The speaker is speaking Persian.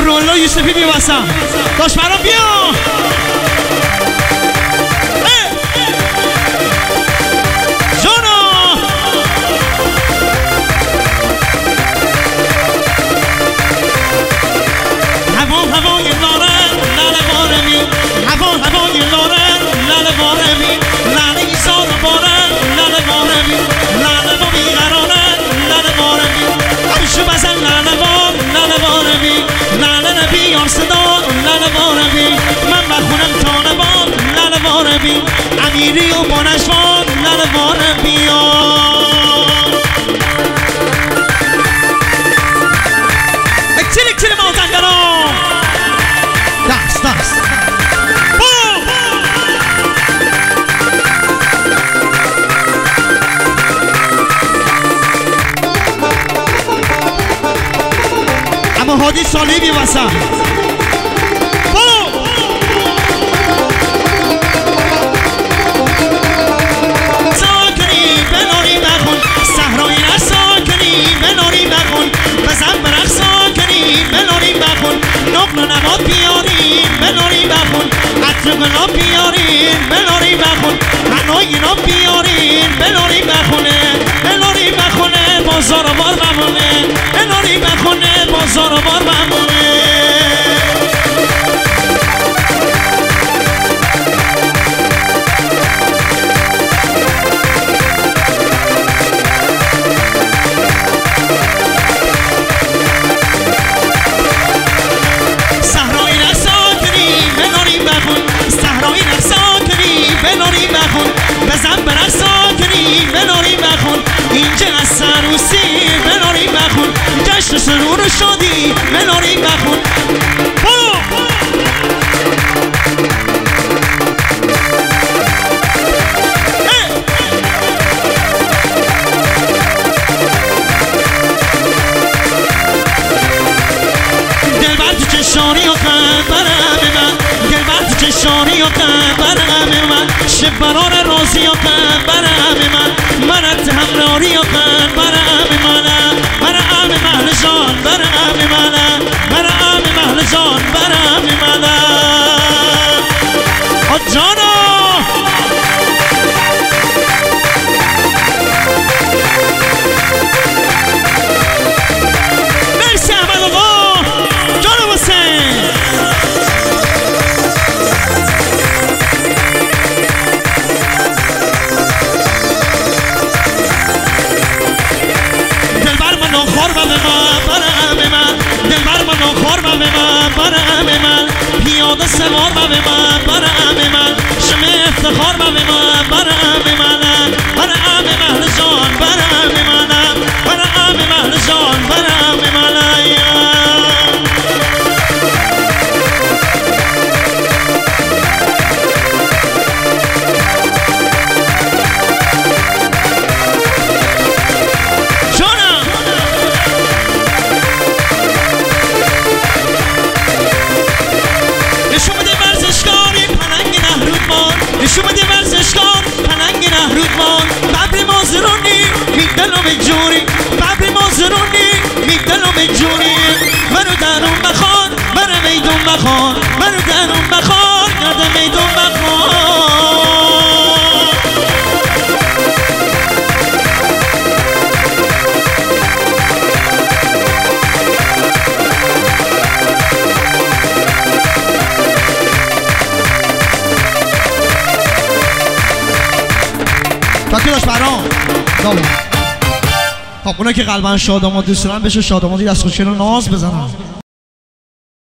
رولا یوسفی بیا واسم داش برام بیا هوای لارن لاله بارمی هوای لارن لاله بارمی لاله ایسار بارن لاله بارمی لاله با بیقرارن لاله بارمی همشو بزن لاله بارمی لاله نبیار صدا لاله بارمی من بخونم طالبان لاله بارمی امیری و بانشوان لاله بارمی اکتیر مازنگرام دست اما هادی صلیبی واسم ساکنی بناری بخون صحرای نساکنی بناری بخون بزن برخ ساکنی بناری بخون نقل و نبات بیارین بناری بخون عطر گلاب بیارین بناری بخون هنوی اینا بیارین بناری بخونه بناری بخونه بازار و بار بمونه بناری بخونه بازار و بار بمونه بزن برق ساکنی بناری بخون اینجا از سروسی بناری بخون جشن سرور شادی بناری بخون دلبر تو چشانی و قبرم من دلبر تو چشانی و قبرم من شب برار رازی و قبرم من همراری و قبرم من محل جان برم من محل جان برم جانا مرسی احمد آقا جانا حسین دلبر من آخار و به من برم من دلبر من آخار و به من برم من پیاده سوار و به من برم من شمه افتخار و به من برم من محل جان برم من محل جان برم من نشون بده ورزشکار پلنگ نهرودمان ببر مازرونی میدلم جوری ببر مازرونی میدلم جوری منو درون بخوان برو میدون بخوان منو درون بخوان گرد میدون بخوان باکی داشت برام خب اونا که قلبا شادمان دوست دارن بشه شادمانی دست خوشگل و ناز بزنن